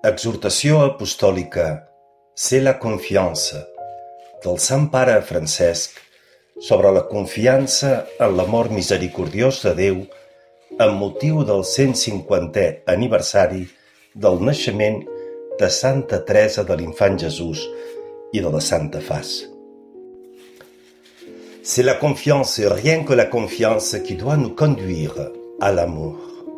Exhortació apostòlica C'est la confiance del Sant Pare Francesc sobre la confiança en l'amor misericordiós de Déu amb motiu del 150è aniversari del naixement de Santa Teresa de l'Infant Jesús i de la Santa Faç. C'est la confiance et rien que la confiance qui doit nous conduire à l'amour.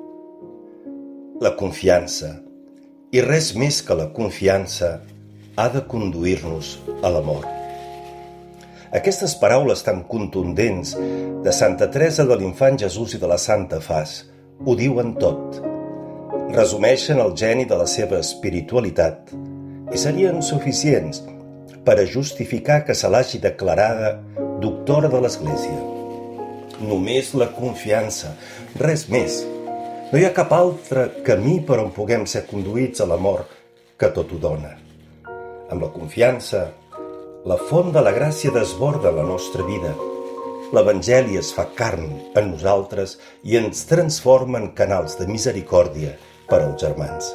La confiança, i res més que la confiança, ha de conduir-nos a l'amor. Aquestes paraules tan contundents de Santa Teresa de l'Infant Jesús i de la Santa Faç ho diuen tot. Resumeixen el geni de la seva espiritualitat i serien suficients per a justificar que se l'hagi declarada doctora de l'Església. Només la confiança, res més. No hi ha cap altre camí per on puguem ser conduïts a l'amor que tot ho dona. Amb la confiança, la font de la gràcia desborda la nostra vida. L'Evangeli es fa carn en nosaltres i ens transforma en canals de misericòrdia per als germans.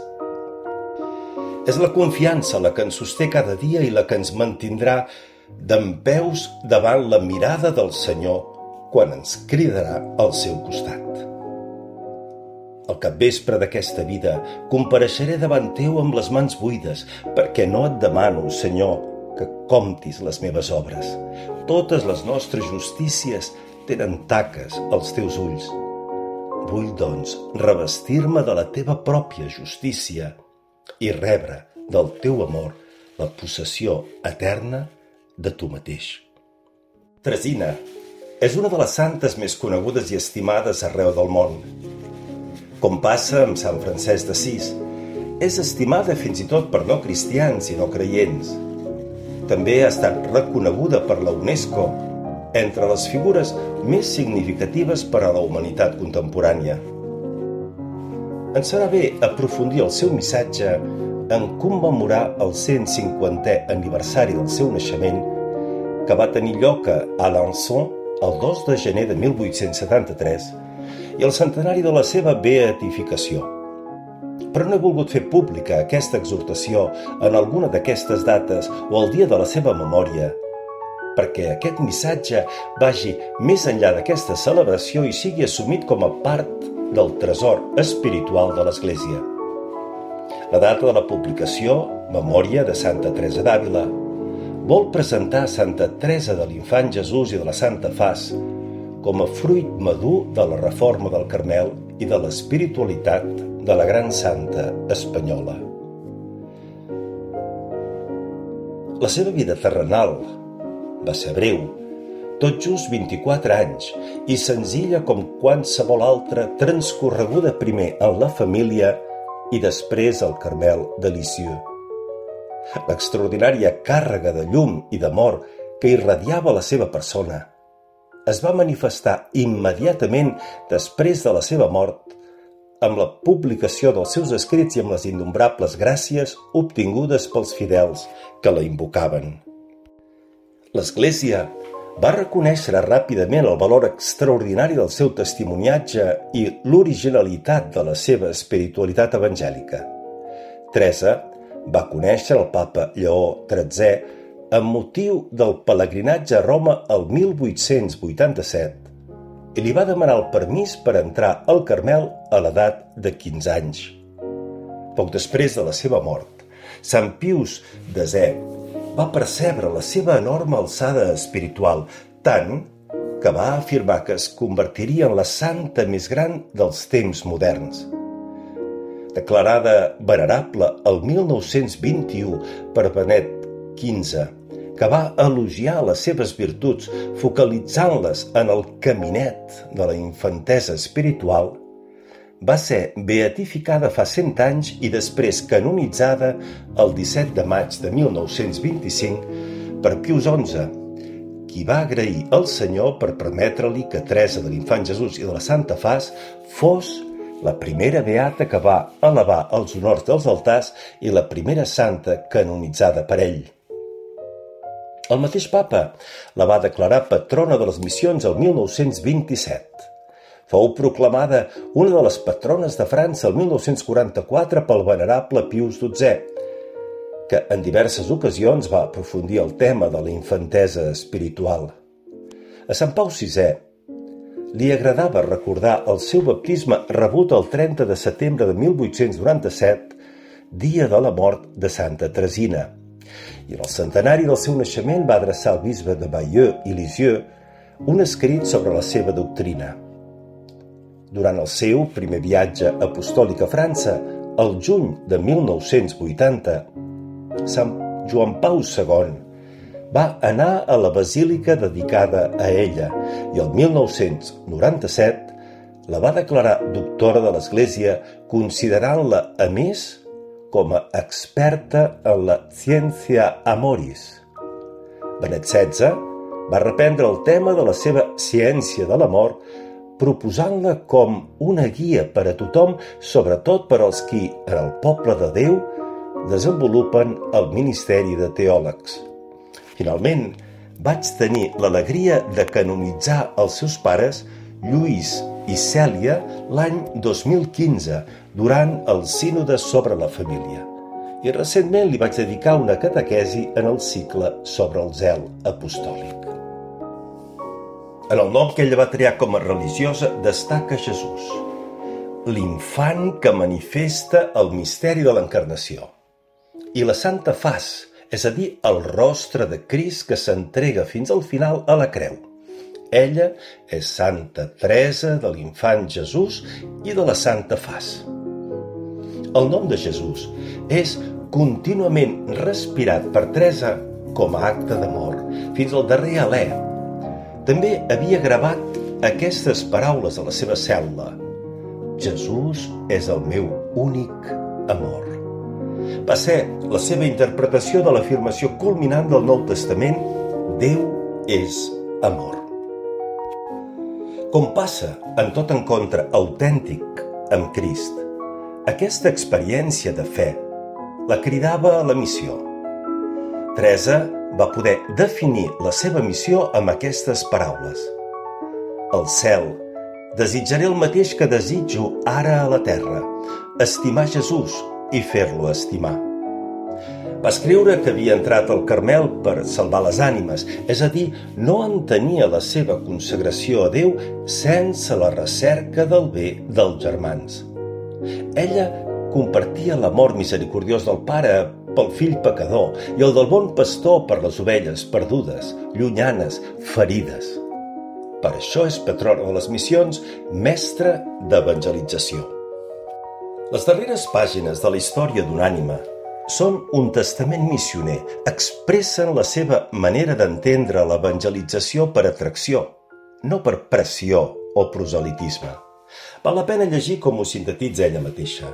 És la confiança la que ens sosté cada dia i la que ens mantindrà dempeus davant la mirada del Senyor quan ens cridarà al seu costat. Al capvespre d'aquesta vida compareixeré davant teu amb les mans buides, perquè no et demano, Senyor, que comptis les meves obres. Totes les nostres justícies tenen taques als teus ulls. Vull, doncs, revestir-me de la teva pròpia justícia i rebre del teu amor la possessió eterna de tu mateix. Teresina és una de les santes més conegudes i estimades arreu del món. Com passa amb Sant Francesc d'Assís, és estimada fins i tot per no cristians i no creients. També ha estat reconeguda per la UNESCO entre les figures més significatives per a la humanitat contemporània. Ens serà bé aprofundir el seu missatge en commemorar el 150è aniversari del seu naixement, que va tenir lloc a Alençon el 2 de gener de 1873, i el centenari de la seva beatificació. Però no he volgut fer pública aquesta exhortació en alguna d'aquestes dates o el dia de la seva memòria, perquè aquest missatge vagi més enllà d'aquesta celebració i sigui assumit com a part del tresor espiritual de l'Església. La data de la publicació, Memòria de Santa Teresa d'Àvila, vol presentar Santa Teresa de l'Infant Jesús i de la Santa Faç com a fruit madur de la reforma del Carmel i de l'espiritualitat de la gran santa espanyola. La seva vida terrenal va ser breu, tot just 24 anys, i senzilla com qualsevol altra transcorreguda primer en la família i després al Carmel de Lisieux. L'extraordinària càrrega de llum i d'amor que irradiava la seva persona es va manifestar immediatament després de la seva mort amb la publicació dels seus escrits i amb les innombrables gràcies obtingudes pels fidels que la invocaven. L'Església va reconèixer ràpidament el valor extraordinari del seu testimoniatge i l'originalitat de la seva espiritualitat evangèlica. Teresa va conèixer el papa Lleó XIII amb motiu del pelegrinatge a Roma el 1887 i li va demanar el permís per entrar al Carmel a l'edat de 15 anys. Poc després de la seva mort, Sant Pius X va percebre la seva enorme alçada espiritual, tant que va afirmar que es convertiria en la santa més gran dels temps moderns. Declarada venerable el 1921 per Benet XV, que va elogiar les seves virtuts focalitzant-les en el caminet de la infantesa espiritual, va ser beatificada fa 100 anys i després canonitzada el 17 de maig de 1925 per Pius XI, qui va agrair al Senyor per permetre-li que Teresa de l'Infant Jesús i de la Santa Faç fos la primera beata que va elevar els honors dels altars i la primera santa canonitzada per ell. El mateix papa la va declarar patrona de les missions el 1927. Fou proclamada una de les patrones de França el 1944 pel venerable Pius XII, que en diverses ocasions va aprofundir el tema de la infantesa espiritual. A Sant Pau VI li agradava recordar el seu baptisme rebut el 30 de setembre de 1897, dia de la mort de Santa Teresina, i en el centenari del seu naixement va adreçar al bisbe de Bayeux i Lisieux un escrit sobre la seva doctrina. Durant el seu primer viatge apostòlic a França, el juny de 1980, Sant Joan Pau II va anar a la basílica dedicada a ella i el 1997 la va declarar doctora de l'Església, considerant-la, a més, com a experta en la Scientia Amoris. Benet XVI va reprendre el tema de la seva ciència de l'amor, proposant-la com una guia per a tothom, sobretot per als qui, en el poble de Déu, desenvolupen el ministeri de teòlegs. Finalment, vaig tenir l'alegria de canonitzar els seus pares, Lluís i Cèlia, l'any 2015, durant el sínode sobre la família. I recentment li vaig dedicar una catequesi en el cicle sobre el zel apostòlic. En el nom que ella va triar com a religiosa destaca Jesús, l'infant que manifesta el misteri de l'encarnació, i la Santa Faç, és a dir, el rostre de Crist que s'entrega fins al final a la creu. Ella és Santa Teresa de l'infant Jesús i de la Santa Faç. El nom de Jesús és contínuament respirat per Teresa com a acte d'amor, fins al darrer alè. També havia gravat aquestes paraules a la seva cel·la: Jesús és el meu únic amor. Va ser la seva interpretació de l'afirmació culminant del Nou Testament: Déu és amor. Com passa en tot encontre autèntic amb Crist, aquesta experiència de fe la cridava a la missió. Teresa va poder definir la seva missió amb aquestes paraules: al cel desitjaré el mateix que desitjo ara a la terra, estimar Jesús i fer-lo estimar. Va escriure que havia entrat al Carmel per salvar les ànimes, és a dir, no entenia la seva consagració a Déu sense la recerca del bé dels germans. Ella compartia l'amor misericordiós del Pare pel fill pecador i el del bon pastor per les ovelles perdudes, llunyanes, ferides. Per això és patrona de les missions, mestra d'evangelització. Les darreres pàgines de la història d'una ànima són un testament missioner, expressen la seva manera d'entendre l'evangelització per atracció, no per pressió o proselitisme. Val la pena llegir com ho sintetitza ella mateixa.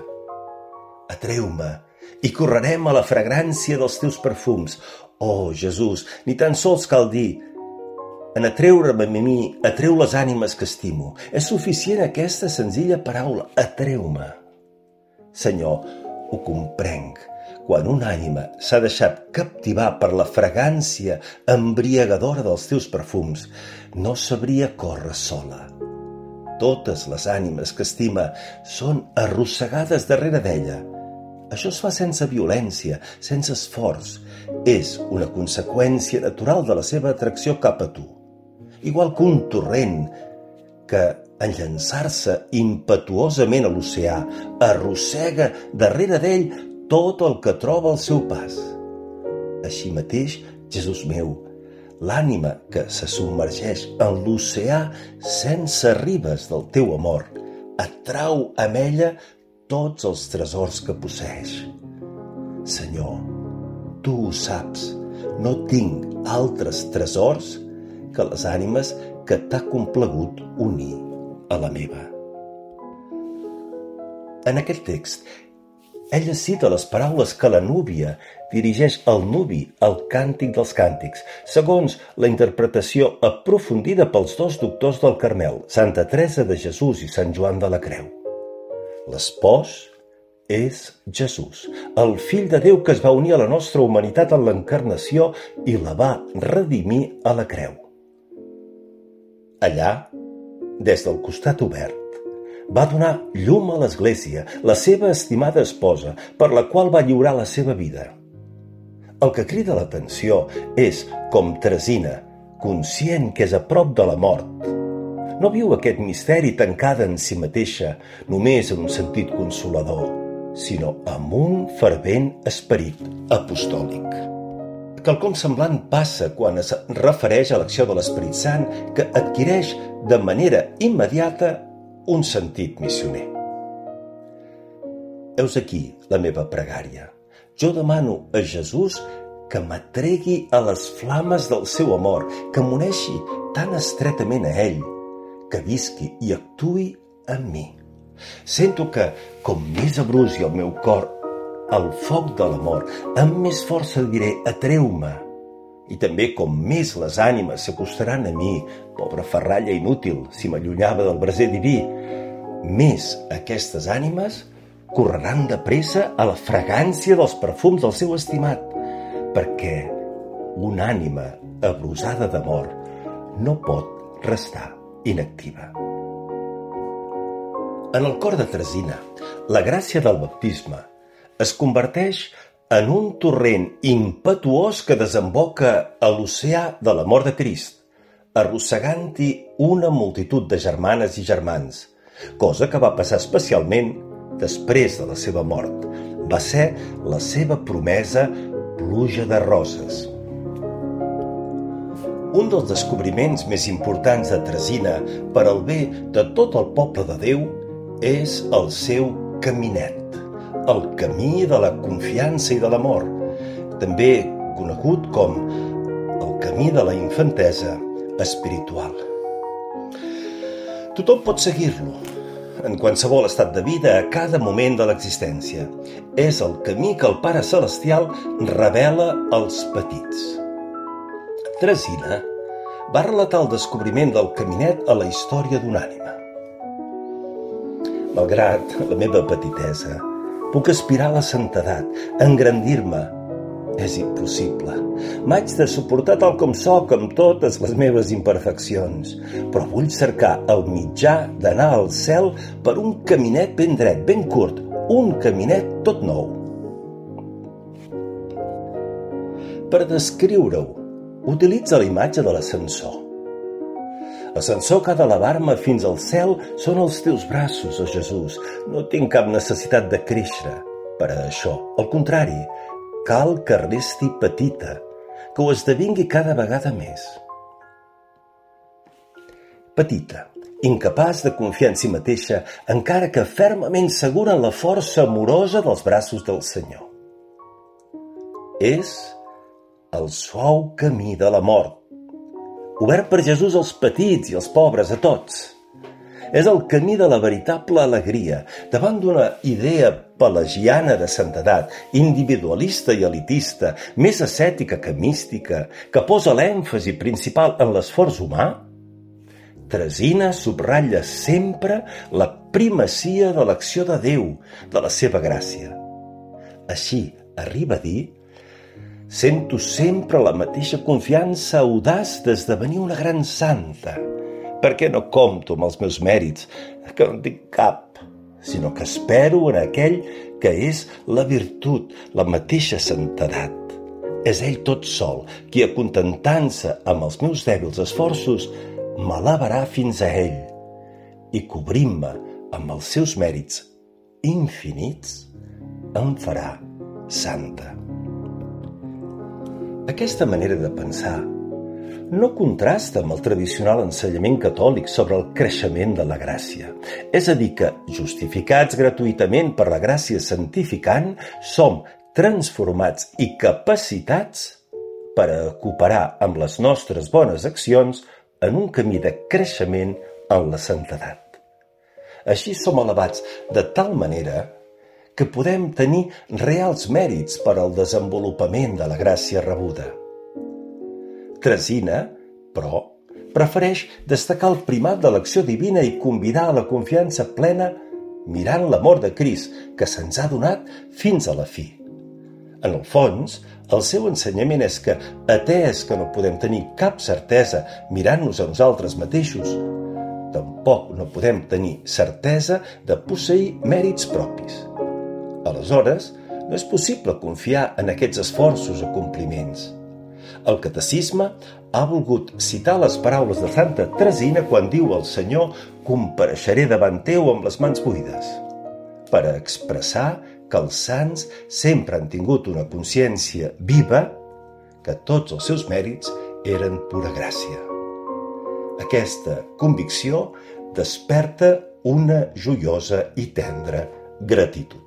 Atreu-me i correrem a la fragrància dels teus perfums. Oh, Jesús, ni tan sols cal dir: en atreure'm a mi, atreu les ànimes que estimo. És suficient aquesta senzilla paraula: atreu-me. Senyor, ho comprenc. Quan una ànima s'ha deixat captivar per la fragància embriagadora dels teus perfums, no sabria córrer sola. Totes les ànimes que estima són arrossegades darrere d'ella. Això es fa sense violència, sense esforç. És una conseqüència natural de la seva atracció cap a tu. Igual que un torrent que, en llançar-se impetuosament a l'oceà, arrossega darrere d'ell tot el que troba al seu pas. Així mateix, Jesús meu, l'ànima que se submergeix en l'oceà sense ribes del teu amor atrau amb ella tots els tresors que posseeix. Senyor, tu ho saps, no tinc altres tresors que les ànimes que t'ha complagut unir a la meva. En aquest text, ella cita les paraules que la núvia dirigeix al nuvi al Càntic dels Càntics, segons la interpretació aprofundida pels dos doctors del Carmel, Santa Teresa de Jesús i Sant Joan de la Creu. L'espòs és Jesús, el fill de Déu que es va unir a la nostra humanitat en l'encarnació i la va redimir a la creu. Allà, des del costat obert, va donar llum a l'Església, la seva estimada esposa, per la qual va lliurar la seva vida. El que crida l'atenció és com Teresina, conscient que és a prop de la mort, no viu aquest misteri tancada en si mateixa, només en un sentit consolador, sinó amb un fervent esperit apostòlic. Quelcom semblant passa quan es refereix a l'acció de l'Esperit Sant, que adquireix de manera immediata un sentit missioner. Heus aquí la meva pregària. Jo demano a Jesús que m'atregui a les flames del seu amor, que m'uneixi tan estretament a ell, que visqui i actuï en mi. Sento que, com més abrusi el meu cor el foc de l'amor, amb més força diré atreu-me. I també com més les ànimes s'acostaran a mi, pobra ferralla inútil, si m'allunyava del braser diví, més aquestes ànimes correran de pressa a la fragància dels perfums del seu estimat, perquè una ànima abrusada d'amor no pot restar inactiva. En el cor de Teresina, la gràcia del baptisme es converteix en un torrent impetuós que desemboca a l'oceà de l'amor de Crist, arrossegant-hi una multitud de germanes i germans, cosa que va passar especialment després de la seva mort. Va ser la seva promesa pluja de roses. Un dels descobriments més importants de Teresina per al bé de tot el poble de Déu és el seu caminet, el camí de la confiança i de l'amor, també conegut com el camí de la infantesa espiritual. Tothom pot seguir-lo, en qualsevol estat de vida, a cada moment de l'existència. És el camí que el Pare Celestial revela als petits. Teresina va relatar el descobriment del caminet a la història d'una ànima. Malgrat la meva petitesa, puc aspirar a la santedat, engrandir-me. És impossible. M'haig de suportar tal com sóc, amb totes les meves imperfeccions, però vull cercar el mitjà d'anar al cel per un caminet ben dret, ben curt, un caminet tot nou. Per descriure-ho, utilitza la imatge de l'ascensor. L'ascensor que ha d'elevar-me fins al cel són els teus braços, oh Jesús. No tinc cap necessitat de créixer per a això. Al contrari, cal que resti petita, que ho esdevingui cada vegada més. Petita, incapaç de confiar en si mateixa, encara que fermament segura en la força amorosa dels braços del Senyor. És el suau camí de la mort, obert per Jesús als petits i als pobres, a tots. És el camí de la veritable alegria, davant d'una idea pelagiana de santedat, individualista i elitista, més ascètica que mística, que posa l'èmfasi principal en l'esforç humà. Teresina subratlla sempre la primacia de l'acció de Déu, de la seva gràcia. Així arriba a dir: sento sempre la mateixa confiança audaç d'esdevenir una gran santa, perquè no compto amb els meus mèrits, que no en tinc cap, sinó que espero en aquell que és la virtut, la mateixa santedat. És ell tot sol qui, acontentant-se amb els meus dèbils esforços, m'elevarà fins a ell i, cobrint-me amb els seus mèrits infinits, em farà santa. Aquesta manera de pensar no contrasta amb el tradicional ensenyament catòlic sobre el creixement de la gràcia. És a dir, que, justificats gratuïtament per la gràcia santificant, som transformats i capacitats per a cooperar amb les nostres bones accions en un camí de creixement en la santedat. Així som elevats de tal manera que podem tenir reals mèrits per al desenvolupament de la gràcia rebuda. Teresina, però, prefereix destacar el primat de l'acció divina i convidar a la confiança plena mirant l'amor de Crist que se'ns ha donat fins a la fi. En el fons, el seu ensenyament és que, atès que no podem tenir cap certesa mirant-nos a nosaltres mateixos, tampoc no podem tenir certesa de posseir mèrits propis. Aleshores, no és possible confiar en aquests esforços o compliments. El catecisme ha volgut citar les paraules de Santa Teresina quan diu al Senyor: «Compareixeré davant teu amb les mans buides», per a expressar que els sants sempre han tingut una consciència viva que tots els seus mèrits eren pura gràcia. Aquesta convicció desperta una joiosa i tendra gratitud.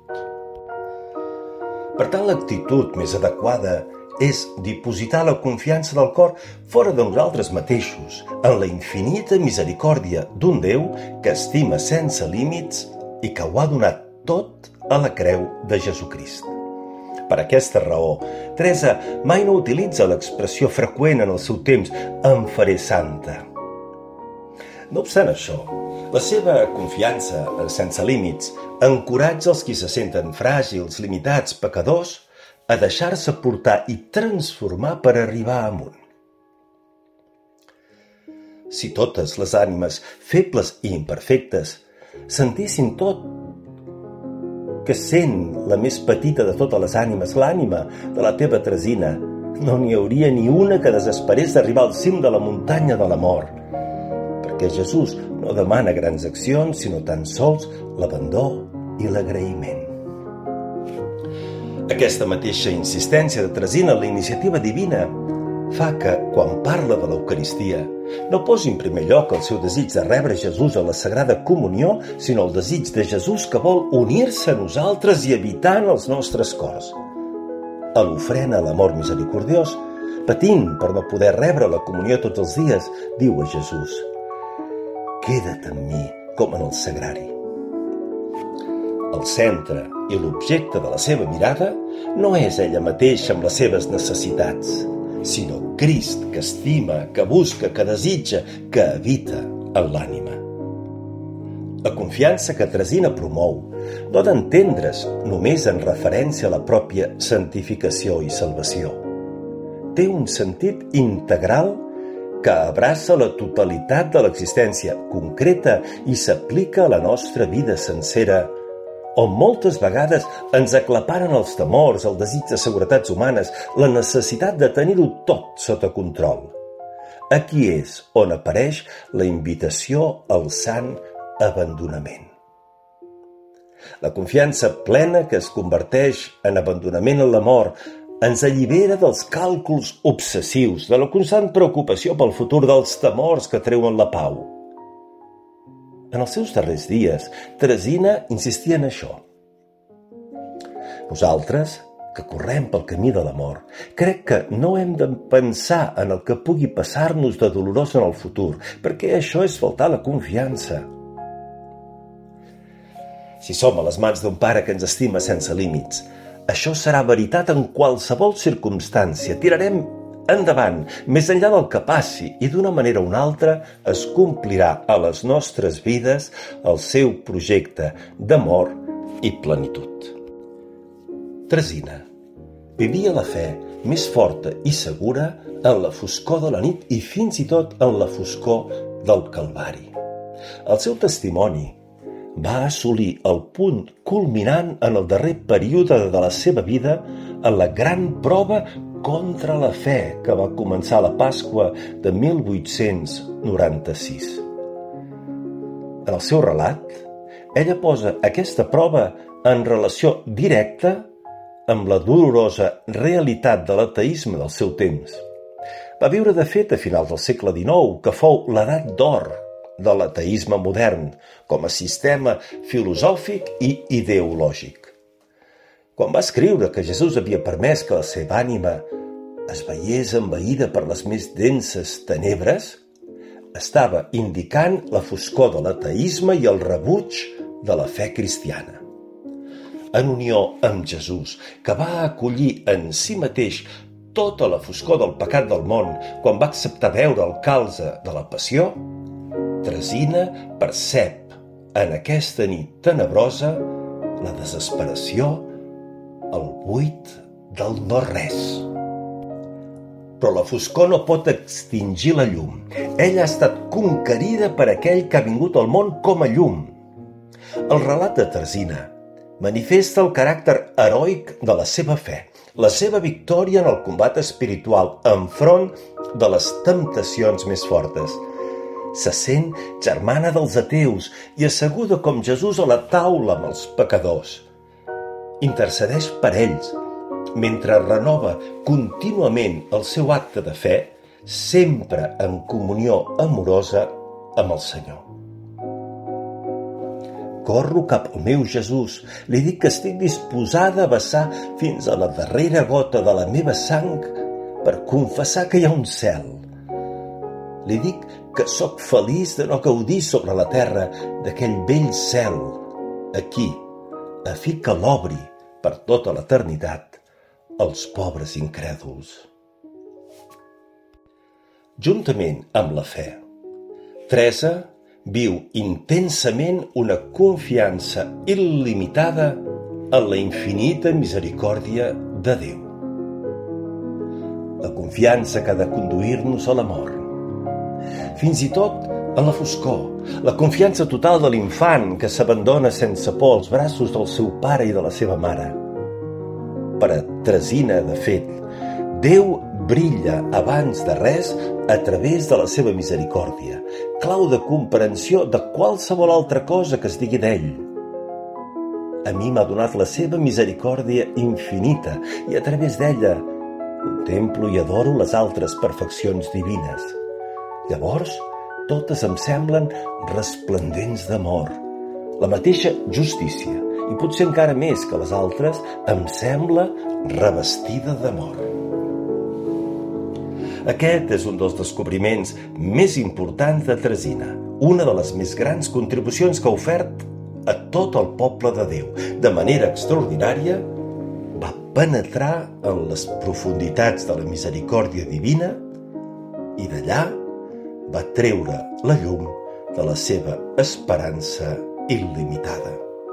Per tant, l'actitud més adequada és dipositar la confiança del cor fora de nosaltres mateixos, en la infinita misericòrdia d'un Déu que estima sense límits i que ho ha donat tot a la creu de Jesucrist. Per aquesta raó, Teresa mai no utilitza l'expressió freqüent en el seu temps «em faré santa». No obstant això, la seva confiança sense límits encoratja els qui se senten fràgils, limitats, pecadors, a deixar-se portar i transformar per arribar amunt. Si totes les ànimes febles i imperfectes sentissin tot que sent la més petita de totes les ànimes, l'ànima de la teva Teresina, no n'hi hauria ni una que desesperés d'arribar al cim de la muntanya de la mort, perquè Jesús no demana grans accions, sinó tan sols l'abandó i l'agraïment. Aquesta mateixa insistència de Teresina en la iniciativa divina fa que, quan parla de l'Eucaristia, no posi en primer lloc el seu desig de rebre Jesús a la Sagrada Comunió, sinó el desig de Jesús que vol unir-se a nosaltres i habitar en els nostres cors. A l'ofrena a l'amor misericordiós, patint per no poder rebre la comunió tots els dies, diu a Jesús: «Queda't amb mi com en el sagrari». El centre i l'objecte de la seva mirada no és ella mateixa amb les seves necessitats, sinó Crist que estima, que busca, que desitja, que habita en l'ànima. La confiança que Teresina promou no ha d'entendre's només en referència a la pròpia santificació i salvació. Té un sentit integral que abraça la totalitat de l'existència concreta i s'aplica a la nostra vida sencera, on moltes vegades ens aclaparen els temors, el desig de seguretats humanes, la necessitat de tenir-ho tot sota control. Aquí és on apareix la invitació al sant abandonament. La confiança plena que es converteix en abandonament en l'amor ens allibera dels càlculs obsessius, de la constant preocupació pel futur, dels temors que treuen la pau. En els seus darrers dies, Teresina insistia en això. Nosaltres, que correm pel camí de l'amor, crec que no hem de pensar en el que pugui passar-nos de dolorós en el futur, perquè això és faltar la confiança. Si som a les mans d'un pare que ens estima sense límits, això serà veritat en qualsevol circumstància. Tirarem endavant, més enllà del que passi, i d'una manera o una altra es complirà a les nostres vides el seu projecte d'amor i plenitud. Teresina vivia la fe més forta i segura en la foscor de la nit i fins i tot en la foscor del Calvari. El seu testimoni va assolir el punt culminant en el darrer període de la seva vida en la gran prova contra la fe que va començar a la Pasqua de 1896. En el seu relat, ella posa aquesta prova en relació directa amb la dolorosa realitat de l'ateisme del seu temps. Va viure, de fet, a finals del segle XIX, que fou l'edat d'or de l'ateisme modern com a sistema filosòfic i ideològic. Quan va escriure que Jesús havia permès que la seva ànima es veiés envaïda per les més denses tenebres, estava indicant la foscor de l'ateisme i el rebuig de la fe cristiana. En unió amb Jesús, que va acollir en si mateix tota la foscor del pecat del món quan va acceptar veure el calze de la passió, Teresina percep en aquesta nit tenebrosa la desesperació, el buit del no-res. Però la foscor no pot extingir la llum. Ella ha estat conquerida per aquell que ha vingut al món com a llum. El relat de Teresina manifesta el caràcter heroic de la seva fe, la seva victòria en el combat espiritual enfront de les temptacions més fortes. Se sent germana dels ateus i asseguda com Jesús a la taula amb els pecadors. Intercedeix per ells, mentre renova contínuament el seu acte de fe, sempre en comunió amorosa amb el Senyor. Corro cap al meu Jesús, li dic que estic disposada a vessar fins a la darrera gota de la meva sang per confessar que hi ha un cel. Li dic que sóc feliç de no gaudir sobre la terra d'aquell vell cel, aquí, a fi que l'obri per tota l'eternitat als pobres incrèduls. Juntament amb la fe, Teresa viu intensament una confiança il·limitada en la infinita misericòrdia de Déu. La confiança que ha de conduir-nos a l'amor. Fins i tot en la foscor, la confiança total de l'infant que s'abandona sense por als braços del seu pare i de la seva mare. Per a Teresina, de fet, Déu brilla abans de res a través de la seva misericòrdia, clau de comprensió de qualsevol altra cosa que es digui d'ell. A mi m'ha donat la seva misericòrdia infinita i a través d'ella contemplo i adoro les altres perfeccions divines. Llavors, totes em semblen resplendents d'amor. La mateixa justícia, i potser encara més que les altres, em sembla revestida d'amor. Aquest és un dels descobriments més importants de Teresina, una de les més grans contribucions que ha ofert a tot el poble de Déu. De manera extraordinària, va penetrar en les profunditats de la misericòrdia divina i d'allà va treure la llum de la seva esperança il·limitada.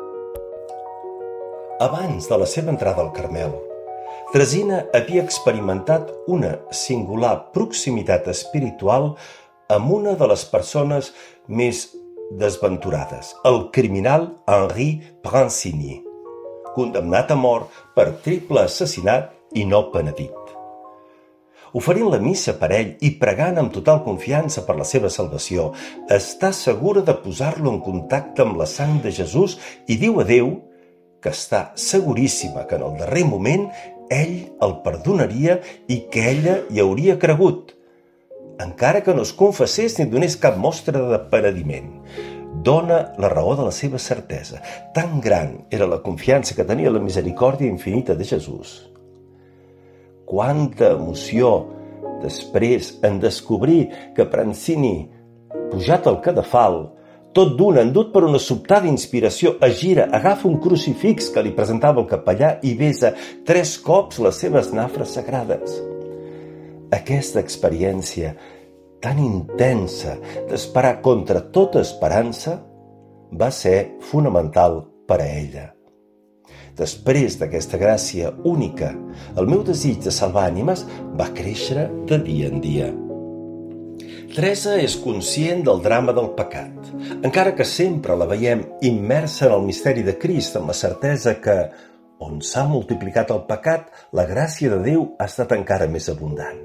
Abans de la seva entrada al Carmel, Teresina havia experimentat una singular proximitat espiritual amb una de les persones més desventurades, el criminal Henri Prancini, condemnat a mort per triple assassinat i no penedit. Oferint la missa per ell i pregant amb total confiança per la seva salvació, està segura de posar-lo en contacte amb la sang de Jesús i diu a Déu que està seguríssima que en el darrer moment ell el perdonaria i que ella hi hauria cregut, encara que no es confessés ni donés cap mostra de penediment. Dona la raó de la seva certesa. Tan gran era la confiança que tenia la misericòrdia infinita de Jesús. Quanta emoció després en descobrir que Prancini, pujat al cadafal, tot d'un endut per una sobtada inspiració, es gira, agafa un crucifix que li presentava el capellà i besa 3 cops les seves nafres sagrades. Aquesta experiència tan intensa d'esperar contra tota esperança va ser fonamental per a ella. Després d'aquesta gràcia única, el meu desig de salvar ànimes va créixer de dia en dia. Teresa és conscient del drama del pecat, encara que sempre la veiem immersa en el misteri de Crist, amb la certesa que, on s'ha multiplicat el pecat, la gràcia de Déu ha estat encara més abundant.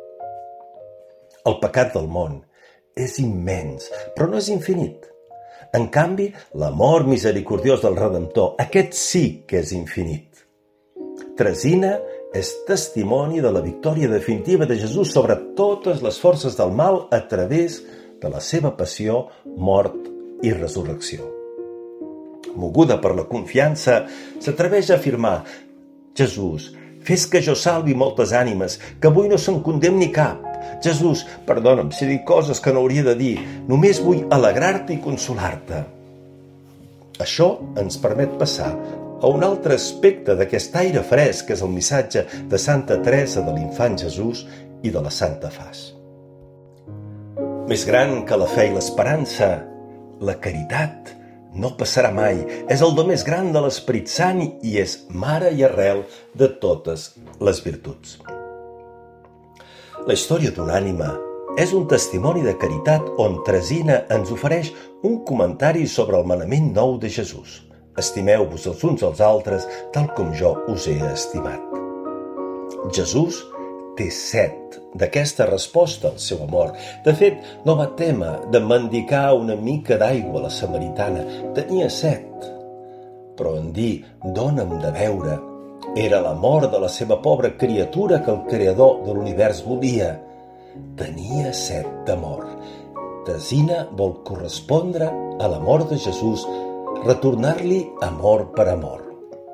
El pecat del món és immens, però no és infinit. En canvi, l'amor misericordiós del Redemptor, aquest sí que és infinit. Teresina és testimoni de la victòria definitiva de Jesús sobre totes les forces del mal a través de la seva passió, mort i resurrecció. Moguda per la confiança, s'atreveix a afirmar: Jesús, fes que jo salvi moltes ànimes, que avui no se'n condemni cap. Jesús, perdona'm si dic coses que no hauria de dir, només vull alegrar-te i consolar-te. Això ens permet passar a un altre aspecte d'aquest aire fresc que és el missatge de Santa Teresa de l'Infant Jesús i de la Santa Faç. Més gran que la fe i l'esperança, la caritat no passarà mai. És el do més gran de l'Esperit Sant i és mare i arrel de totes les virtuts. La història d'una ànima és un testimoni de caritat on Teresina ens ofereix un comentari sobre el manament nou de Jesús. Estimeu-vos els uns als altres tal com jo us he estimat. Jesús té set d'aquesta resposta al seu amor. De fet, no va témer de mendicar una mica d'aigua a la samaritana. Tenia set. Però en dir «dona'm de beure» era l'amor de la seva pobra criatura que el creador de l'univers volia. Tenia set d'amor. Teresina vol correspondre a l'amor de Jesús, retornar-li amor per amor.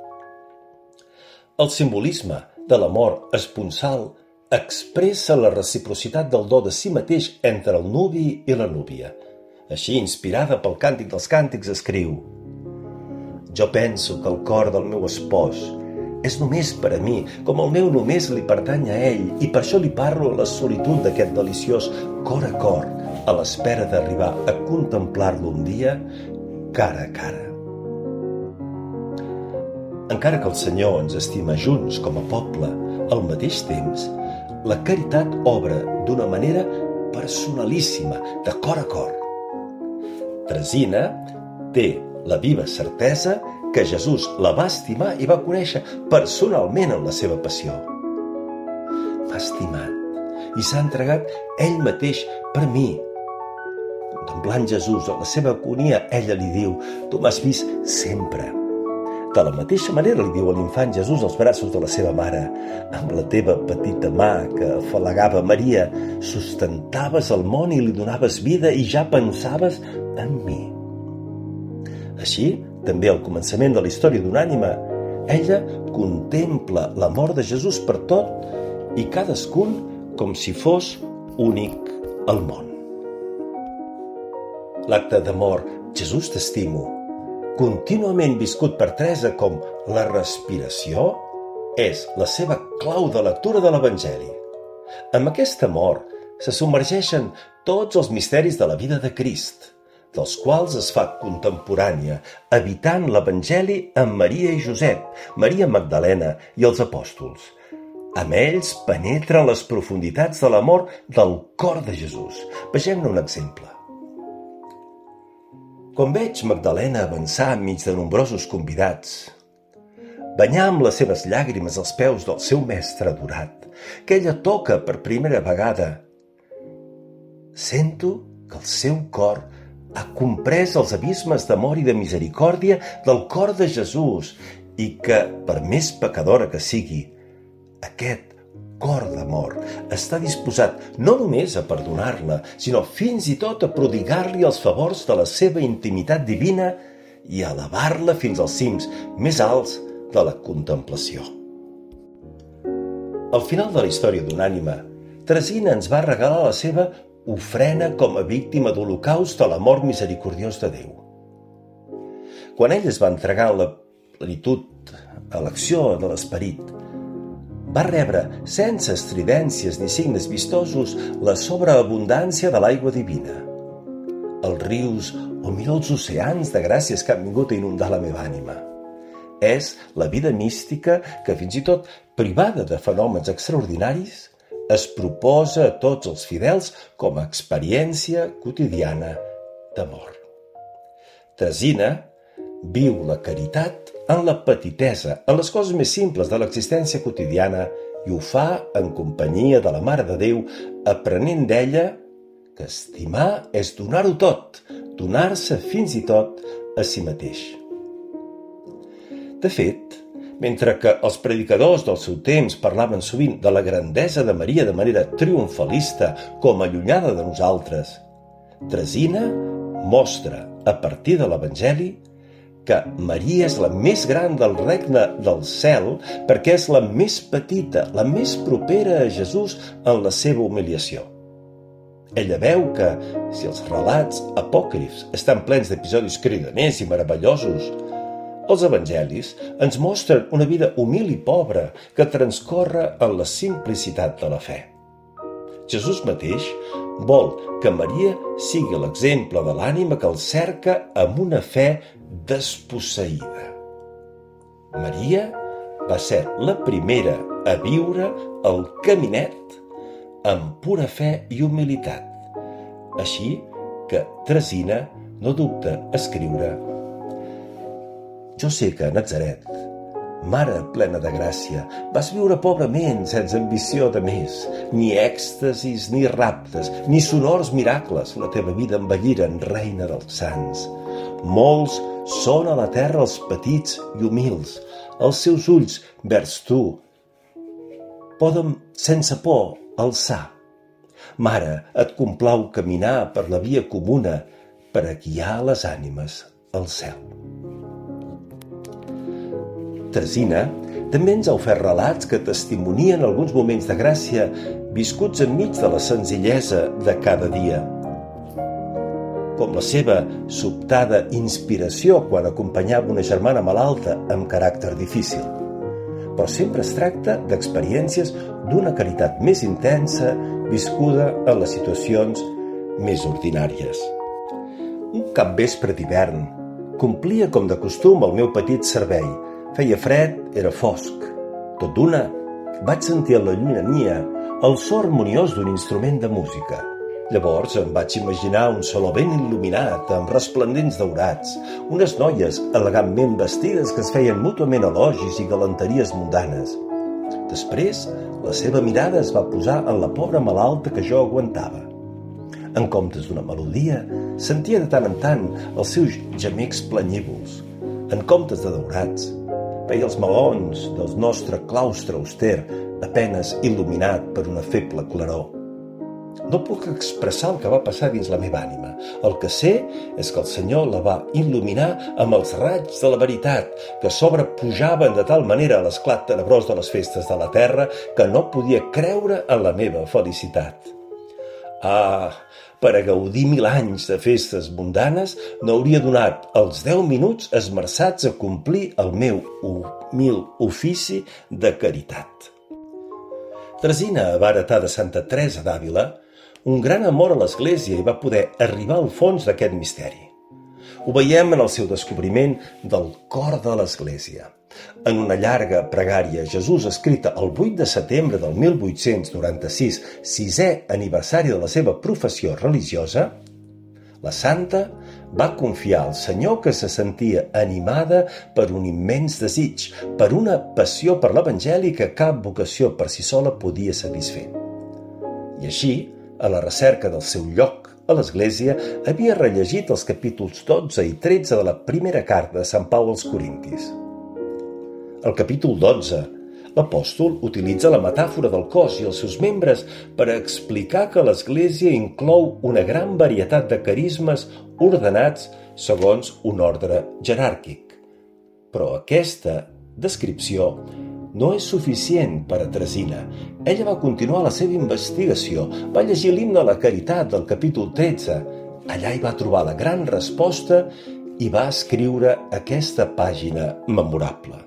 El simbolisme de l'amor esponsal expressa la reciprocitat del do de si mateix entre el nuvi i la núvia. Així, inspirada pel Càntic dels Càntics, escriu: «Jo penso que el cor del meu espòs és només per a mi, com el meu només li pertany a ell, i per això li parlo a la solitud d'aquest deliciós cor a cor, a l'espera d'arribar a contemplar-lo un dia cara a cara». Encara que el Senyor ens estima junts com a poble, al mateix temps, la caritat obra d'una manera personalíssima, de cor a cor. Teresina té la viva certesa que Jesús la va estimar i va conèixer personalment en la seva passió. M'ha estimat i s'ha entregat ell mateix per mi. Contemplant Jesús a la seva agonia, ella li diu: «Tu m'has vist sempre». De la mateixa manera li diu a l'infant Jesús als braços de la seva mare: «Amb la teva petita mà que afalagava Maria, sustentaves el món i li donaves vida i ja pensaves en mi». Així, també al començament de la història d'una ànima, ella contempla l'amor de Jesús per tot i cadascun com si fos únic al món. L'acte d'amor «Jesús t'estimo», contínuament viscut per Teresa com la respiració, és la seva clau de lectura de l'Evangeli. Amb aquest amor se submergeixen tots els misteris de la vida de Crist, dels quals es fa contemporània, evitant l'Evangeli amb Maria i Josep, Maria Magdalena i els apòstols. Amb ells penetren les profunditats de l'amor del cor de Jesús. Vegem-ne un exemple. Quan veig Magdalena avançar enmig de nombrosos convidats, banyar amb les seves llàgrimes els peus del seu mestre adorat, que ella toca per primera vegada, sento que el seu cor ha comprès els abismes d'amor i de misericòrdia del cor de Jesús i que, per més pecadora que sigui, aquest cor d'amor està disposat no només a perdonar-la, sinó fins i tot a prodigar-li els favors de la seva intimitat divina i a elevar-la fins als cims més alts de la contemplació. Al final de la història d'una ànima, Teresina ens va regalar la seva ofrena com a víctima d'holocaust a l'amor misericordiós de Déu. Quan ell es va entregar en la plenitud a l'acció de l'Esperit, va rebre, sense estridències ni signes vistosos, la sobreabundància de l'aigua divina. Els rius o mira els oceans de gràcies que han vingut a inundar la meva ànima. És la vida mística que, fins i tot privada de fenòmens extraordinaris, es proposa a tots els fidels com a experiència quotidiana d'amor. Teresina viu la caritat en la petitesa, en les coses més simples de l'existència quotidiana, i ho fa en companyia de la Mare de Déu, aprenent d'ella que estimar és donar-ho tot, donar-se fins i tot a si mateix. De fet, mentre que els predicadors del seu temps parlaven sovint de la grandesa de Maria de manera triomfalista com allunyada de nosaltres, Teresina mostra, a partir de l'Evangeli, que Maria és la més gran del regne del cel perquè és la més petita, la més propera a Jesús en la seva humiliació. Ella veu que, si els relats apòcrifs estan plens d'episodis cridaners i meravellosos, els evangelis ens mostren una vida humil i pobra que transcorre en la simplicitat de la fe. Jesús mateix vol que Maria sigui l'exemple de l'ànima que el cerca amb una fe desposseïda. Maria va ser la primera a viure el caminet amb pura fe i humilitat. Així que Teresina no dubta a escriure: «Jo sé que a Natzaret, mare plena de gràcia, vas viure pobrament, sense ambició de més, ni èxtasis ni raptes, ni sonors miracles. La teva vida embelliren, reina dels sants. Molts són a la terra els petits i humils. Els seus ulls vers tu poden sense por alçar. Mare, et complau caminar per la via comuna per a guiar les ànimes al cel». Teresina també ens ha ofert relats que testimonien alguns moments de gràcia viscuts enmig de la senzillesa de cada dia, com la seva sobtada inspiració quan acompanyava una germana malalta amb caràcter difícil. Però sempre es tracta d'experiències d'una caritat més intensa viscuda en les situacions més ordinàries. Un capvespre d'hivern complia com de costum el meu petit servei. Feia fred, era fosc. Tot d'una, vaig sentir a la llunyania el so harmoniós d'un instrument de música. Llavors em vaig imaginar un saló ben il·luminat amb resplendents daurats, unes noies elegantment vestides que es feien mútuament elogis i galanteries mundanes. Després, la seva mirada es va posar en la pobra malalta que jo aguantava. En comptes d'una melodia, sentia de tant en tant els seus gemecs planyívols. En comptes de daurats, veia els maons del nostre claustre auster, apenes il·luminat per una feble claror. No puc expressar el que va passar dins la meva ànima. El que sé és que el Senyor la va il·luminar amb els raigs de la veritat, que sobrepujaven de tal manera a l'esclat tenebrós de les festes de la terra que no podia creure en la meva felicitat. Ah, per a gaudir 1000 anys de festes mundanes no hauria donat els 10 minuts esmerçats a complir el meu humil ofici de caritat. Teresina va heretar de Santa Teresa d'Àvila un gran amor a l'Església i va poder arribar al fons d'aquest misteri. Ho veiem en el seu descobriment del cor de l'Església. En una llarga pregària, Jesús, escrita el 8 de setembre del 1896, 6è aniversari de la seva professió religiosa, la santa va confiar al Senyor que se sentia animada per un immens desig, per una passió per l'Evangeli que cap vocació per si sola podia satisfer. I així, a la recerca del seu lloc a l'Església, havia rellegit els capítols 12 i 13 de la primera carta de Sant Pau als Corintis. Al capítol 12, l'apòstol utilitza la metàfora del cos i els seus membres per explicar que l'Església inclou una gran varietat de carismes ordenats segons un ordre jeràrquic. Però aquesta descripció no és suficient per a Teresina. Ella va continuar la seva investigació, va llegir l'himne a la caritat del capítol 13. Allà hi va trobar la gran resposta i va escriure aquesta pàgina memorable.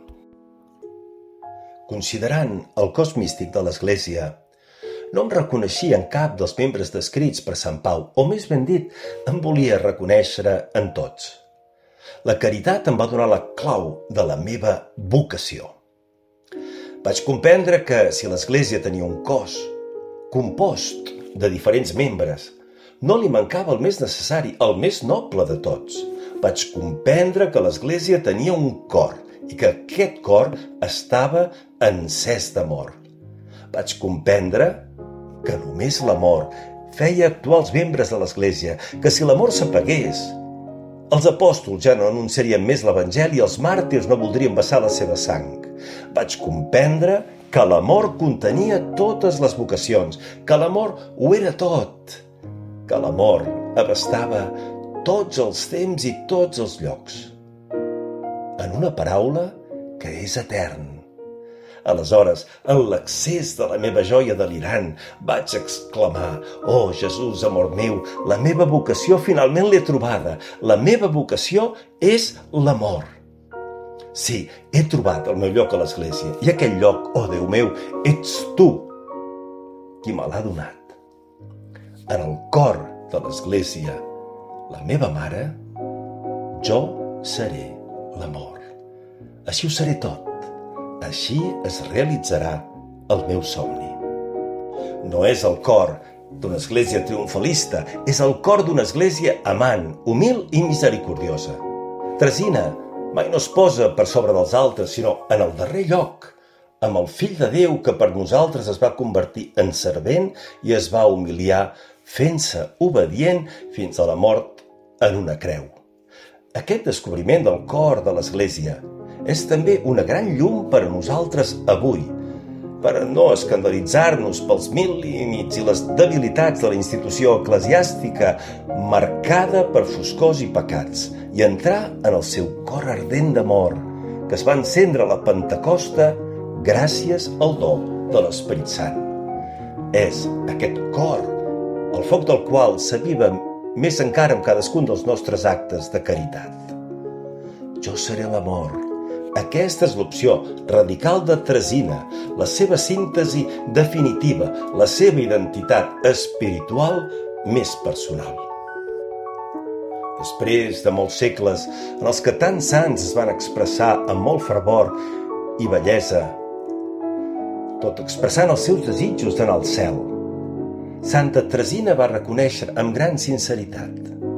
Considerant el cos místic de l'Església, no em reconeixia en cap dels membres descrits per Sant Pau, o més ben dit, em volia reconèixer en tots. La caritat em va donar la clau de la meva vocació. Vaig comprendre que si l'Església tenia un cos compost de diferents membres, no li mancava el més necessari, el més noble de tots. Vaig comprendre que l'Església tenia un cor i que aquest cor estava encès d'amor. Vaig comprendre que només l'amor feia actuar els membres de l'Església, que si l'amor s'apagués, els apòstols ja no anunciarien més l'Evangeli i els màrtirs no voldrien vessar la seva sang. Vaig comprendre que l'amor contenia totes les vocacions, que l'amor ho era tot, que l'amor abastava tots els temps i tots els llocs. En una paraula, que és etern. Aleshores, en l'accés de la meva joia delirant, vaig exclamar: «Oh, Jesús, amor meu, la meva vocació finalment l'he trobada. La meva vocació és l'amor. Sí, he trobat el meu lloc a l'Església, i aquell lloc, oh Déu meu, ets tu qui me l'ha donat. En el cor de l'Església, la meva mare, jo seré l'amor. Així ho seré tot. Així es realitzarà el meu somni». no és el cor d'una església triomfalista, és el cor d'una església amant, humil i misericordiosa. Teresina mai no es posa per sobre dels altres, sinó en el darrer lloc, amb el Fill de Déu que per nosaltres es va convertir en servent i es va humiliar fent-se obedient fins a la mort en una creu. Aquest descobriment del cor de l'Església és també una gran llum per a nosaltres avui, per a no escandalitzar-nos pels mil límits i les debilitats de la institució eclesiàstica marcada per foscors i pecats i entrar en el seu cor ardent d'amor que es va encendre a la Pentecosta gràcies al do de l'Esperit Sant. És aquest cor el foc del qual s'aviva més encara amb cadascun dels nostres actes de caritat. Jo seré l'amor. Aquesta és l'opció radical de Teresina, la seva síntesi definitiva, la seva identitat espiritual més personal. Després de molts segles en els que tants sants es van expressar amb molt fervor i bellesa, tot expressant els seus desitjos d'anar al cel, Santa Teresina va reconèixer amb gran sinceritat.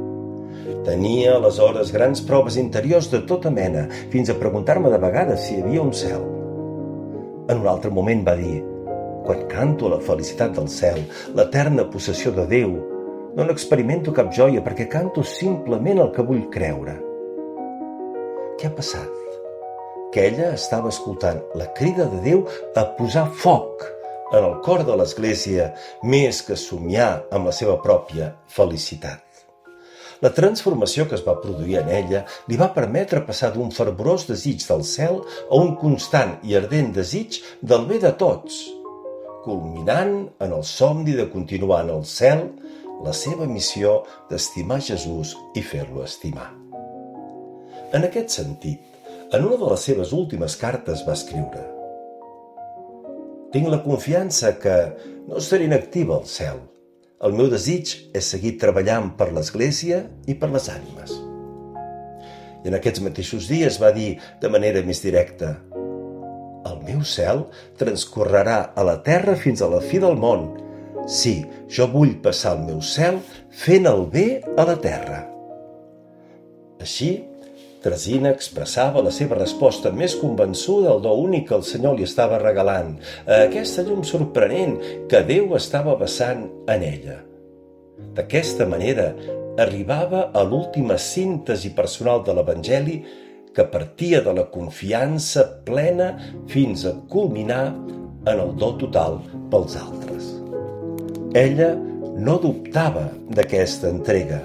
Tenia aleshores grans proves interiors de tota mena, fins a preguntar-me de vegades si hi havia un cel. En un altre moment va dir: quan canto la felicitat del cel, l'eterna possessió de Déu, no n'experimento cap joia perquè canto simplement el que vull creure. Què ha passat? Que ella estava escoltant la crida de Déu a posar foc en el cor de l'Església més que somiar amb la seva pròpia felicitat. La transformació que es va produir en ella li va permetre passar d'un fervorós desig del cel a un constant i ardent desig del bé de tots, culminant en el somni de continuar en el cel la seva missió d'estimar Jesús i fer-lo estimar. En aquest sentit, en una de les seves últimes cartes va escriure: «Tinc la confiança que no estaré inactiva al cel. El meu desig és seguir treballant per l'Església i per les ànimes». I en aquests mateixos dies va dir de manera més directa: «El meu cel transcorrerà a la terra fins a la fi del món. Sí, jo vull passar el meu cel fent el bé a la terra». Així, Teresina expressava la seva resposta més convençuda al do únic que el Senyor li estava regalant, a aquesta llum sorprenent que Déu estava vessant en ella. D'aquesta manera, arribava a l'última síntesi personal de l'Evangeli que partia de la confiança plena fins a culminar en el do total pels altres. Ella no dubtava d'aquesta entrega.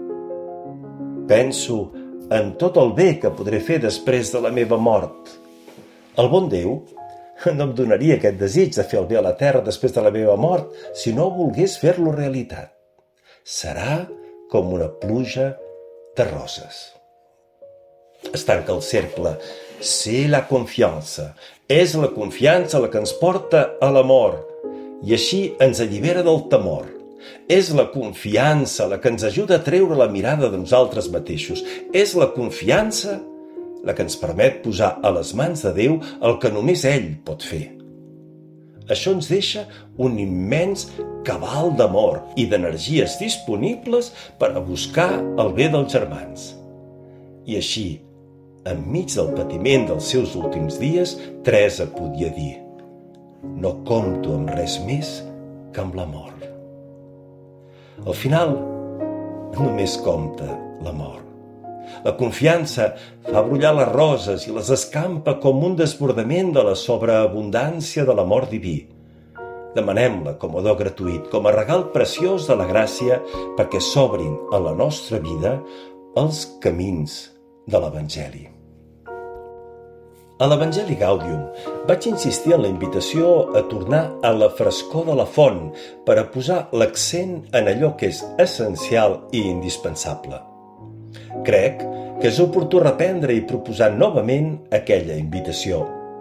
Penso en tot el bé que podré fer després de la meva mort. El bon Déu no em donaria aquest desig de fer el bé a la terra després de la meva mort si no volgués fer-lo realitat. Serà com una pluja de roses. Es tanca el cercle. C'est la confiança. És la confiança la que ens porta a l'amor i així ens allibera del temor. És la confiança la que ens ajuda a treure la mirada de nosaltres mateixos. És la confiança la que ens permet posar a les mans de Déu el que només ell pot fer. Això ens deixa un immens cabal d'amor i d'energies disponibles per a buscar el bé dels germans. I així, enmig del patiment dels seus últims dies, Teresa podia dir: no compto amb res més que amb l'amor. Al final, només compta l'amor. La confiança fa brollar les roses i les escampa com un desbordament de la sobreabundància de l'amor diví. Demanem-la com a do gratuït, com a regal preciós de la gràcia, perquè s'obrin a la nostra vida els camins de l'Evangeli. A l'Evangeli Gaudium vaig insistir en la invitació a tornar a la frescor de la font per a posar l'accent en allò que és essencial i indispensable. Crec que és oportú reprendre i proposar novament aquella invitació.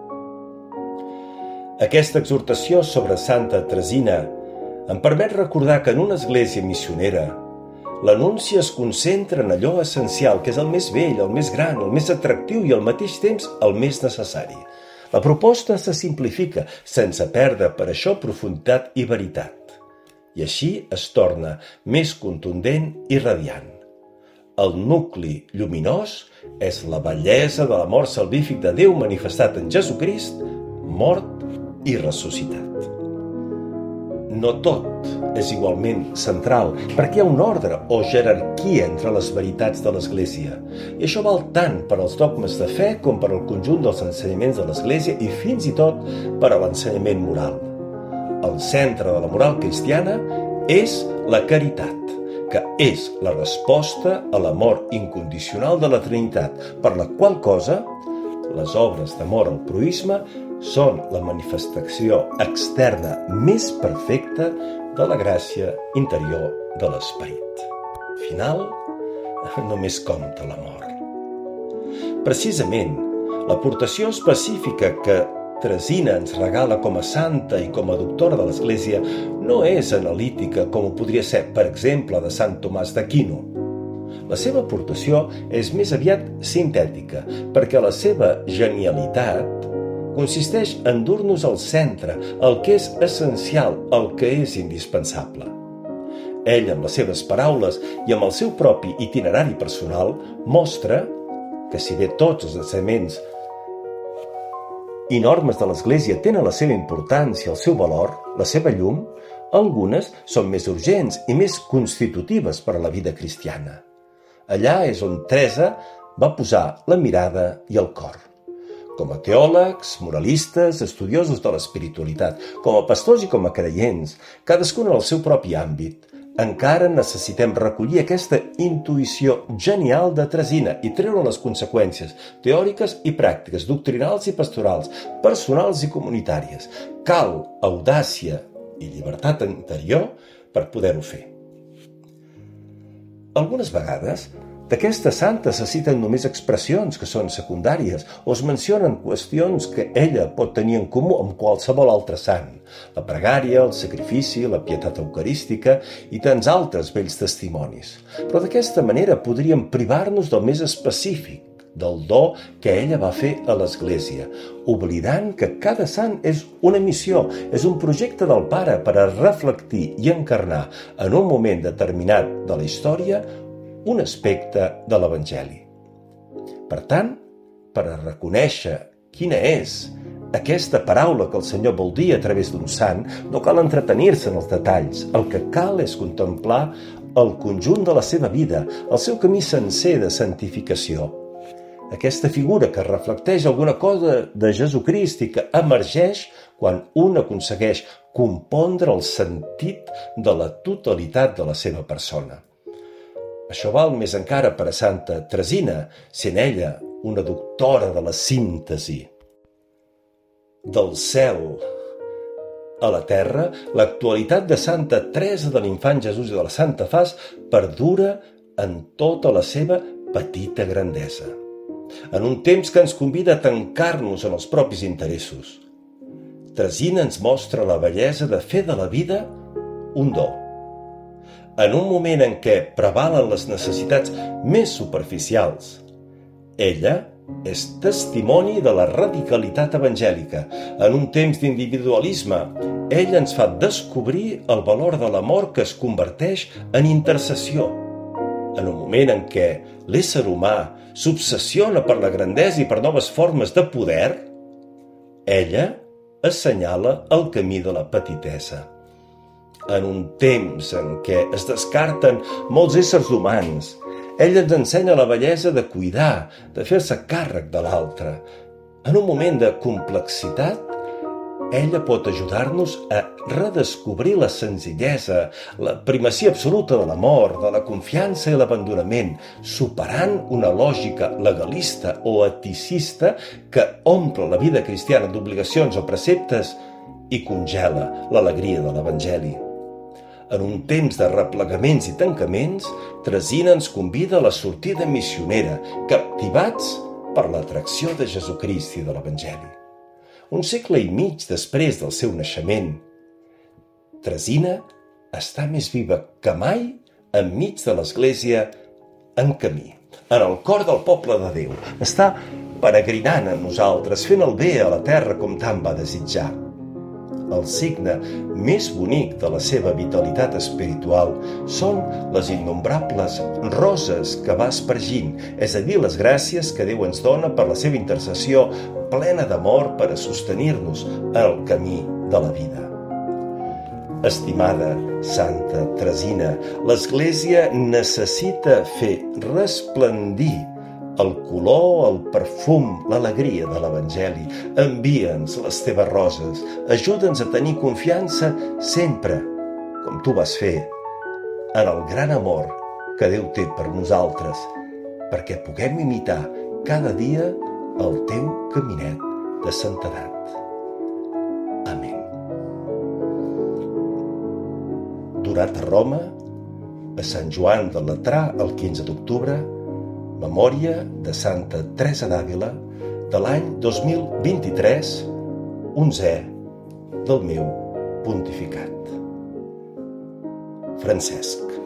Aquesta exhortació sobre Santa Teresina em permet recordar que en una església missionera l'anunci es concentra en allò essencial, que és el més vell, el més gran, el més atractiu i al mateix temps el més necessari. La proposta se simplifica, sense perdre per això profunditat i veritat. I així es torna més contundent i radiant. El nucli lluminós és la bellesa de l'amor salvífic de Déu manifestat en Jesucrist, mort i ressuscitat. No tot és igualment central, perquè hi ha un ordre o jerarquia entre les veritats de l'Església. I això val tant per als dogmes de fe com per al conjunt dels ensenyaments de l'Església i fins i tot per a l'ensenyament moral. El centre de la moral cristiana és la caritat, que és la resposta a l'amor incondicional de la Trinitat, per la qual cosa les obres d'amor al proïsme són la manifestació externa més perfecta de la gràcia interior de l'esperit. Al final, només compta l'amor. Precisament, l'aportació específica que Teresina ens regala com a santa i com a doctora de l'Església no és analítica com ho podria ser, per exemple, de Sant Tomàs d'Aquino. La seva aportació és més aviat sintètica, perquè la seva genialitat consisteix en dur-nos al centre, el que és essencial, el que és indispensable. Ell, amb les seves paraules i amb el seu propi itinerari personal, mostra que si bé tots els ensenyaments i normes de l'Església tenen la seva importància, el seu valor, la seva llum, algunes són més urgents i més constitutives per a la vida cristiana. Allà és on Teresa va posar la mirada i el cor. Com a teòlegs, moralistes, estudiosos de l'espiritualitat, com a pastors i com a creients, cadascun en el seu propi àmbit, encara necessitem recollir aquesta intuïció genial de Teresina i treure les conseqüències teòriques i pràctiques, doctrinals i pastorals, personals i comunitàries. Cal audàcia i llibertat interior per poder-ho fer. Algunes vegades, d'aquesta santa se citen només expressions que són secundàries o es mencionen qüestions que ella pot tenir en comú amb qualsevol altre sant. La pregària, el sacrifici, la pietat eucarística i tants altres vells testimonis. Però d'aquesta manera podríem privar-nos del més específic, del do que ella va fer a l'Església, oblidant que cada sant és una missió, és un projecte del Pare per a reflectir i encarnar en un moment determinat de la història un aspecte de l'Evangeli. Per tant, per a reconèixer quina és aquesta paraula que el Senyor vol dir a través d'un sant, no cal entretenir-se en els detalls. El que cal és contemplar el conjunt de la seva vida, el seu camí sencer de santificació. Aquesta figura que reflecteix alguna cosa de Jesucrist i que emergeix quan un aconsegueix compondre el sentit de la totalitat de la seva persona. Això val més encara per a Santa Teresina, sent ella una doctora de la síntesi. Del cel a la terra, l'actualitat de Santa Teresa de l'Infant Jesús i de la Santa Faç perdura en tota la seva petita grandesa. En un temps que ens convida a tancar-nos en els propis interessos. Teresina ens mostra la bellesa de fer de la vida un do. En un moment en què prevalen les necessitats més superficials, ella és testimoni de la radicalitat evangèlica. En un temps d'individualisme, ella ens fa descobrir el valor de l'amor que es converteix en intercessió. En un moment en què l'ésser humà s'obsessiona per la grandesa i per noves formes de poder, ella assenyala el camí de la petitesa. En un temps en què es descarten molts éssers humans, ella ens ensenya la bellesa de cuidar, de fer-se càrrec de l'altre. En un moment de complexitat, ella pot ajudar-nos a redescobrir la senzillesa, la primacia absoluta de l'amor, de la confiança i l'abandonament, superant una lògica legalista o eticista que omple la vida cristiana d'obligacions o preceptes i congela l'alegria de l'Evangeli. En un temps de replegaments i tancaments, Teresina ens convida a la sortida missionera, captivats per l'atracció de Jesucrist i de l'Evangeli. Un segle i mig després del seu naixement, Teresina està més viva que mai enmig de l'Església en camí, en el cor del poble de Déu. Està peregrinant en nosaltres, fent el bé a la terra com tant va desitjar. El signe més bonic de la seva vitalitat espiritual són les innombrables roses que va espargint, és a dir, les gràcies que Déu ens dona per la seva intercessió plena d'amor per a sostenir-nos en el camí de la vida. Estimada Santa Teresina, l'Església necessita fer resplendir el color, el perfum, l'alegria de l'Evangeli. Envia'ns les teves roses, ajuda'ns a tenir confiança sempre, com tu vas fer, en el gran amor que Déu té per nosaltres, perquè puguem imitar cada dia el teu caminet de santedat. Amén. Donat a Roma, a Sant Joan de Latrà, el 15 d'octubre, memòria de Santa Teresa d'Àvila, de l'any 2023, 11è del meu pontificat. Francesc.